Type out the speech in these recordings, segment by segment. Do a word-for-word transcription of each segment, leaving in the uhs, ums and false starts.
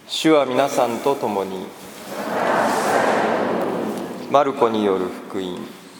主は皆さんと共に。マルコによる福音。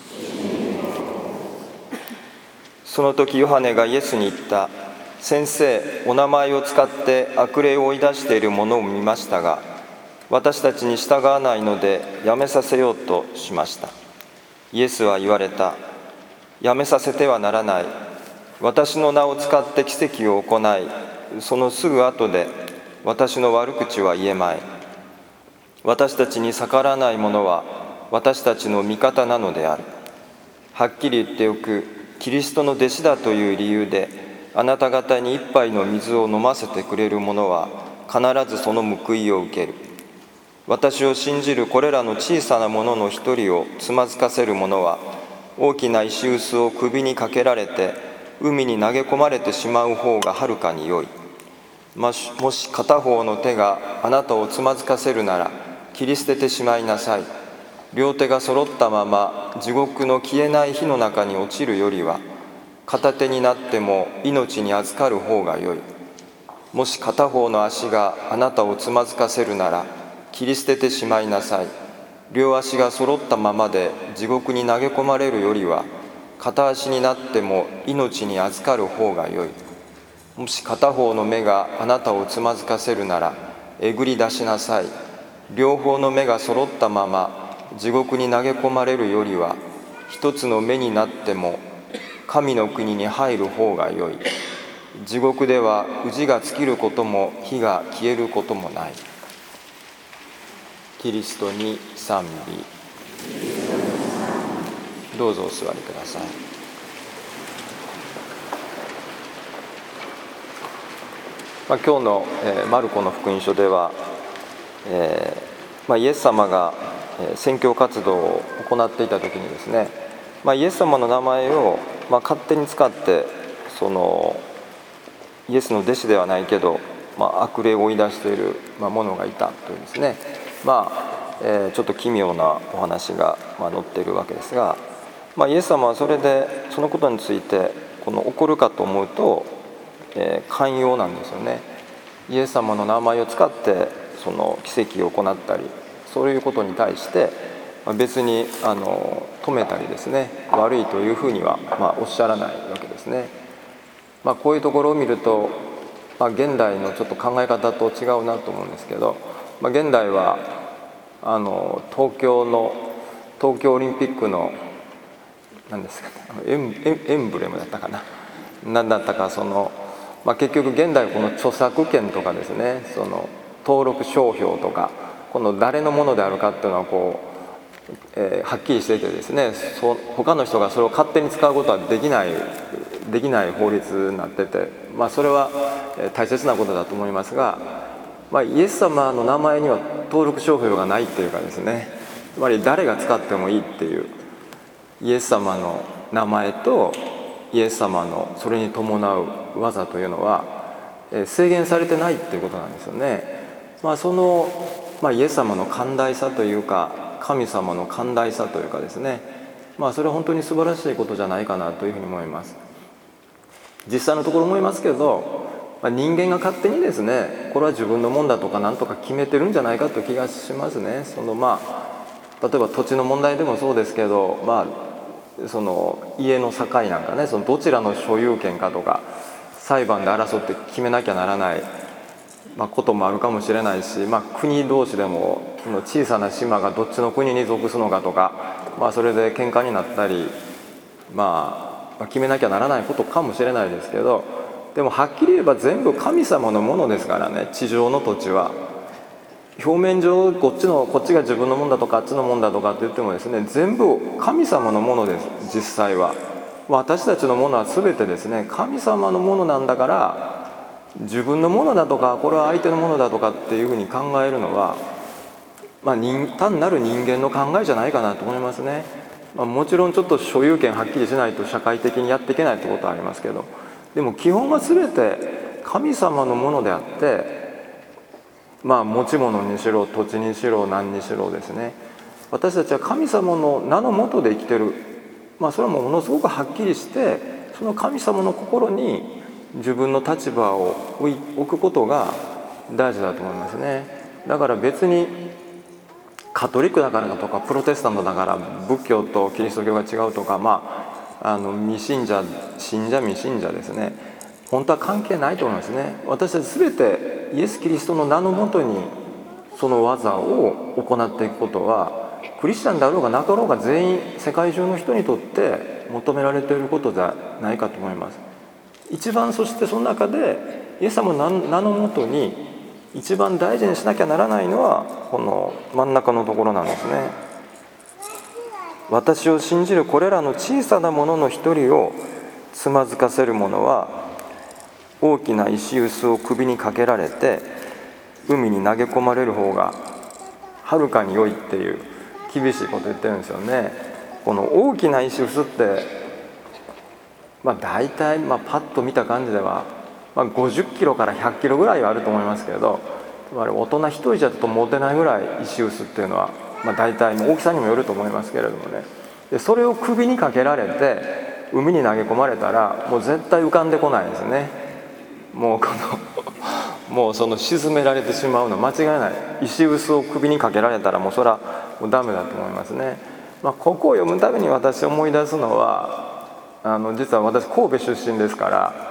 その時ヨハネがイエスに言った。先生、お名前を使って悪霊を追い出している者を見ましたが、私たちに従わないのでやめさせようとしました。イエスは言われた。やめさせてはならない。私の名を使って奇跡を行い、そのすぐ後で私の悪口は言えまい。私たちに逆らわない者は私たちの味方なのである。はっきり言っておく。キリストの弟子だという理由であなた方に一杯の水を飲ませてくれる者は必ずその報いを受ける。私を信じるこれらの小さな者の一人をつまずかせる者は大きな石臼を首にかけられて海に投げ込まれてしまう方がはるかに良い。もし片方の手があなたをつまずかせるなら切り捨ててしまいなさい。両手が揃ったまま地獄の消えない火の中に落ちるよりは片手になっても命に預かる方が良い。もし片方の足があなたをつまずかせるなら切り捨ててしまいなさい。両足が揃ったままで地獄に投げ込まれるよりは片足になっても命に預かる方が良い。もし片方の目があなたをつまずかせるならえぐり出しなさい。両方の目が揃ったまま地獄に投げ込まれるよりは一つの目になっても神の国に入る方が良い。地獄では氏が尽きることも火が消えることもない。キリストに賛美。どうぞお座りください。まあ、今日の、えー、マルコの福音書では、えーまあ、イエス様が宣教活動を行っていた時にですね、まあ、イエス様の名前を、まあ、勝手に使ってそのイエスの弟子ではないけど、まあ、悪霊を追い出している、まあ、者がいたというですね、まあえー、ちょっと奇妙なお話が、まあ、載っているわけですが、まあ、イエス様はそれでそのことについてこの起こるかと思うと、えー、寛容なんですよね。イエス様の名前を使ってその奇跡を行ったり、そういうことに対して別にあの止めたりですね、悪いというふうには、まあ、おっしゃらないわけですね。まあ、こういうところを見ると、まあ、現代のちょっと考え方と違うなと思うんですけど、まあ、現代はあの東京の東京オリンピックの何ですか、ね、エン、エンブレムだったかな、何だったか、その、まあ、結局現代この著作権とかですね、その登録商標とかこの誰のものであるかっていうのはこう、えー、はっきりしていてですね、そ他の人がそれを勝手に使うことはできないできない法律になってて、まあ、それは大切なことだと思いますが、まあ、イエス様の名前には登録商標がないっていうかですね、つまり誰が使ってもいいっていうイエス様の名前とイエス様のそれに伴う技というのは制限されてないっていうことなんですよね。まあ、その、まあ、イエス様の寛大さというか神様の寛大さというかですね、まあ、それは本当に素晴らしいことじゃないかなというふうに思います。実際のところ思いますけど、まあ、人間が勝手にですね、これは自分のもんだとか何とか決めてるんじゃないかという気がしますね。そのまあ例えば土地の問題でもそうですけど、まあ、その家の境なんかね、そのどちらの所有権かとか裁判で争って決めなきゃならない、まあ、こともあるかもしれないし、まあ、国同士でもその小さな島がどっちの国に属すのかとか、まあ、それで喧嘩になったり、まあ、決めなきゃならないことかもしれないですけど、でもはっきり言えば全部神様のものですからね。地上の土地は表面上こっちのこっちが自分のもんだとかあっちのもんだとかって言ってもですね、全部神様のものです。実際は私たちのものは全てですね、神様のものなんだから、自分のものだとかこれは相手のものだとかっていうふうに考えるのは、まあ、人単なる人間の考えじゃないかなと思いますね。まあ、もちろんちょっと所有権はっきりしないと社会的にやっていけないってことはありますけど、でも基本は全て神様のものであって、まあ持ち物にしろ土地にしろ何にしろですね、私たちは神様の名の下で生きてる、まあ、それはものすごくはっきりして、その神様の心に自分の立場を置くことが大事だと思いますね。 だから別にカトリックだからとかプロテスタントだから仏教とキリスト教が違うとか、まあ、あの未信者信者未信者ですね、本当は関係ないと思いますね。私たち全てイエス・キリストの名のもとにその技を行っていくことは、クリスチャンであろうがなかろうが全員世界中の人にとって求められていることじゃないかと思います。一番、そしてその中でイエス様の名のもとに一番大事にしなきゃならないのはこの真ん中のところなんですね。私を信じるこれらの小さなものの一人をつまずかせる者は大きな石臼を首にかけられて海に投げ込まれる方がはるかに良いっていう厳しいこと言ってるんですよね。この大きな石臼って、まあ、大体、まあ、パッと見た感じでは、まあ、ごじゅっキロからひゃっキロぐらいはあると思いますけど、つまり大人一人じゃちょっと持てないぐらい石臼っていうのは、まあ、大体大きさにもよると思いますけれどもね。でそれを首にかけられて海に投げ込まれたらもう絶対浮かんでこないですね。もうこのもうその沈められてしまうの間違いない。石臼を首にかけられたらもうそれはもうダメだと思いますね。まあ、ここを読むたびに私思い出すのは、あの実は私神戸出身ですから、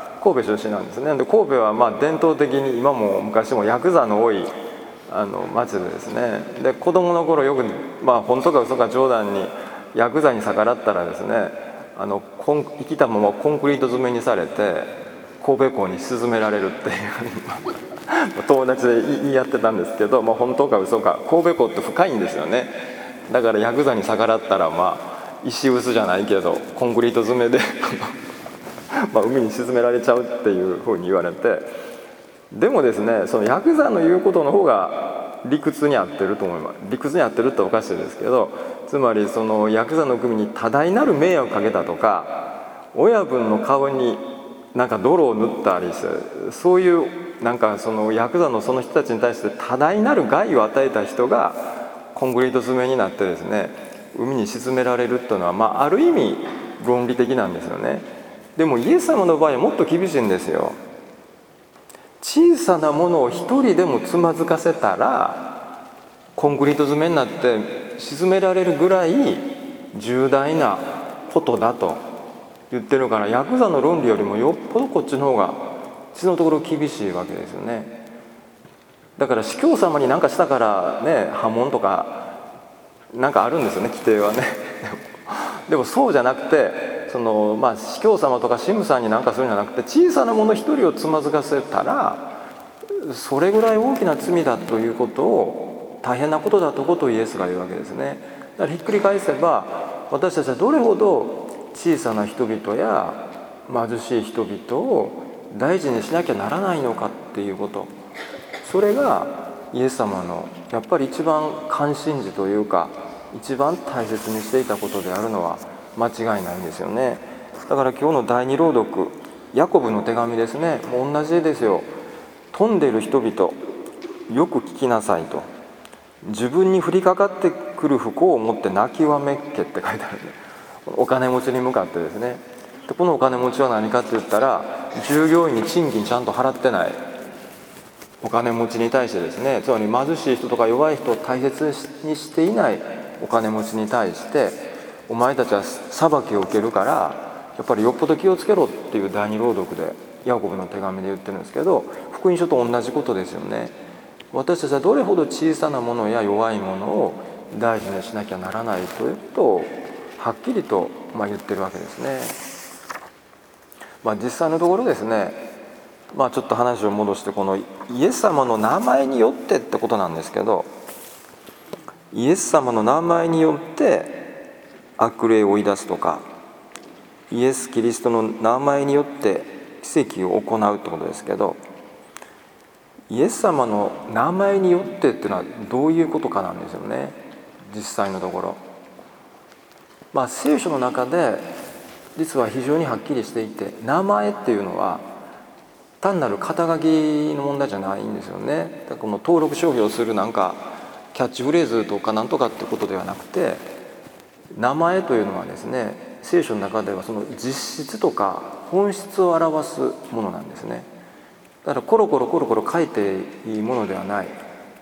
神戸出身なんですね。で神戸はまあ伝統的に今も昔もヤクザの多いあの町でですね、で子供の頃よく、まあ本当か嘘か冗談にヤクザに逆らったらですね、あのコン生きたままコンクリート詰めにされて神戸港に沈められるっていう友達で言い合ってたんですけど、まあ、本当か嘘か、神戸港って深いんですよね。だからヤクザに逆らったら、まあ石臼じゃないけどコンクリート詰めでまあ海に沈められちゃうっていうふうに言われて、でもですね、そのヤクザの言うことの方が理屈に合ってると思います。理屈に合ってるっておかしいですけど、つまりそのヤクザの組に多大なる迷惑をかけたとか、親分の顔になんか泥を塗ったりして、そういうなんかそのヤクザのその人たちに対して多大なる害を与えた人がコンクリート詰めになってですね、海に沈められるっていうのは、まあ、ある意味論理的なんですよね。でもイエス様の場合はもっと厳しいんですよ。小さなものを一人でもつまずかせたらコンクリート詰めになって沈められるぐらい重大なことだと言ってるから、ヤクザの論理よりもよっぽどこっちの方が実のところ厳しいわけですよね。だから司教様に何かしたからね、破門とかなんかあるんですよね、規定はねでもそうじゃなくて、そのまあ司教様とか神父さんに何かするんじゃなくて、小さなもの一人をつまずかせたらそれぐらい大きな罪だということを、大変なことだということをイエスが言うわけですね。だからひっくり返せば、私たちはどれほど小さな人々や貧しい人々を大事にしなきゃならないのかっていうこと、それがイエス様のやっぱり一番関心事というか一番大切にしていたことであるのは間違いないんですよね。だから今日の第二朗読、ヤコブの手紙ですね、もう同じですよ。富んでいる人々よく聞きなさいと、自分に降りかかってくる不幸をもって泣きわめっけって書いてあるね。お金持ちに向かってですね。でこのお金持ちは何かって言ったら、従業員に賃金ちゃんと払ってないお金持ちに対してですね、つまり貧しい人とか弱い人を大切にしていないお金持ちに対して、お前たちは裁きを受けるからやっぱりよっぽど気をつけろっていう第二朗読でヤコブの手紙で言ってるんですけど、福音書と同じことですよね。私たちはどれほど小さなものや弱いものを大事にしなきゃならないということをはっきりとまあ言ってるわけですね。まあ、実際のところですね、まあ、ちょっと話を戻して、このイエス様の名前によってってことなんですけど、イエス様の名前によって悪霊を追い出すとか、イエス・キリストの名前によって奇跡を行うってことですけど、イエス様の名前によってっていうのはどういうことかなんですよね、実際のところ。まあ聖書の中で実は非常にはっきりしていて、名前っていうのは単なる肩書きの問題じゃないんですよね。この登録商標をするなんかキャッチフレーズとかなんとかってことではなくて、名前というのはですね、聖書の中ではその実質とか本質を表すものなんですね。だからコロコロコロコロ書いていいものではない。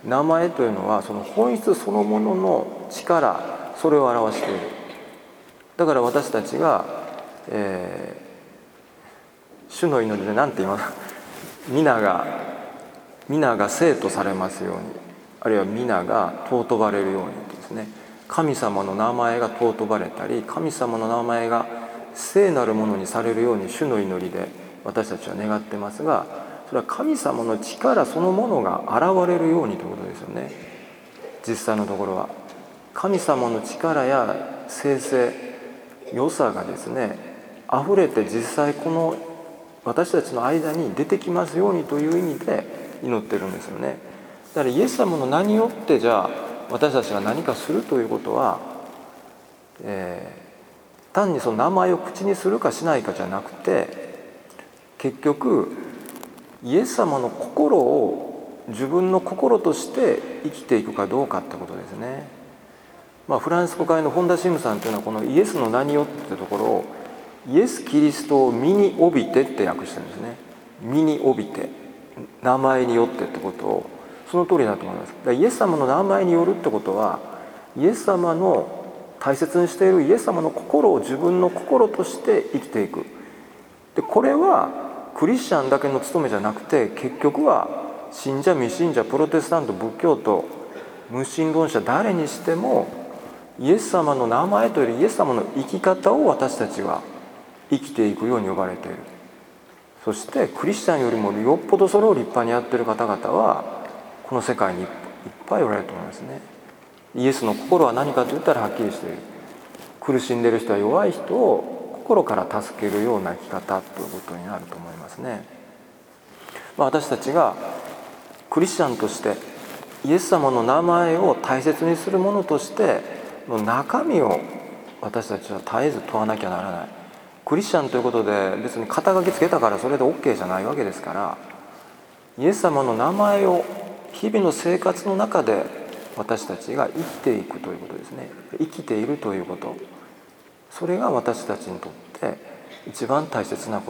名前というのはその本質そのものの力、それを表している。だから私たちが、えー、主の祈りで何て言いますか、皆が皆が聖とされますように、あるいは皆が尊ばれるようにですね、神様の名前が尊ばれたり、神様の名前が聖なるものにされるように主の祈りで私たちは願ってますが、それは神様の力そのものが現れるようにということですよね。実際のところは神様の力や聖性、良さがですね溢れて実際この私たちの間に出てきますようにという意味で祈ってるんですよね。だからイエス様の名によってじゃあ私たちが何かするということは、えー、単にその名前を口にするかしないかじゃなくて、結局イエス様の心を自分の心として生きていくかどうかってことですね。まあ、フランス語会の本田シムさんというのはこのイエスの名によってというところをイエス・キリストを身に帯びてって訳してるんですね。身に帯びて、名前によってってことを、その通りだと思います。だからイエス様の名前によるってことは、イエス様の大切にしているイエス様の心を自分の心として生きていく。でこれはクリスチャンだけの務めじゃなくて、結局は信者未信者プロテスタント仏教徒無神論者誰にしてもイエス様の名前というよりイエス様の生き方を私たちは生きていくように呼ばれている。そしてクリスチャンよりもよっぽどそれを立派にやっている方々はこの世界にいっぱいおられると思いますね。イエスの心は何かと言ったらはっきりしている。苦しんでいる人は弱い人を心から助けるような生き方ということになると思いますね。まあ、私たちがクリスチャンとしてイエス様の名前を大切にするものとしての中身を私たちは絶えず問わなきゃならない。クリスチャンということで別に肩書きつけたからそれで OK じゃないわけですから、イエス様の名前を日々の生活の中で私たちが生きていくということですね。生きているということ、それが私たちにとって一番大切なこと。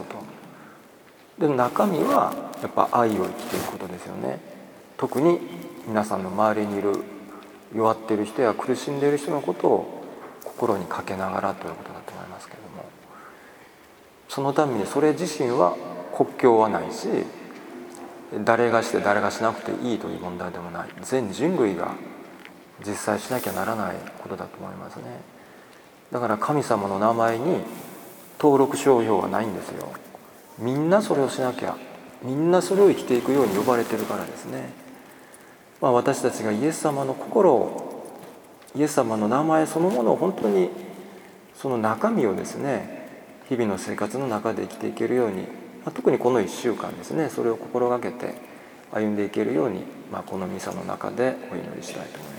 で中身はやっぱ愛を生きていくことですよね。特に皆さんの周りにいる弱っている人や苦しんでいる人のことを心にかけながらということだと思いますけれども、そのためにそれ自身は国境はないし、誰がして誰がしなくていいという問題でもない。全人類が実際しなきゃならないことだと思いますね。だから神様の名前に登録商標はないんですよ。みんなそれをしなきゃ、みんなそれを生きていくように呼ばれてるからですね。まあ、私たちがイエス様の心を、イエス様の名前そのものを本当にその中身をですね、日々の生活の中で生きていけるように、まあ、特にこのいっしゅうかんですね、それを心がけて歩んでいけるように、まあ、このミサの中でお祈りしたいと思います。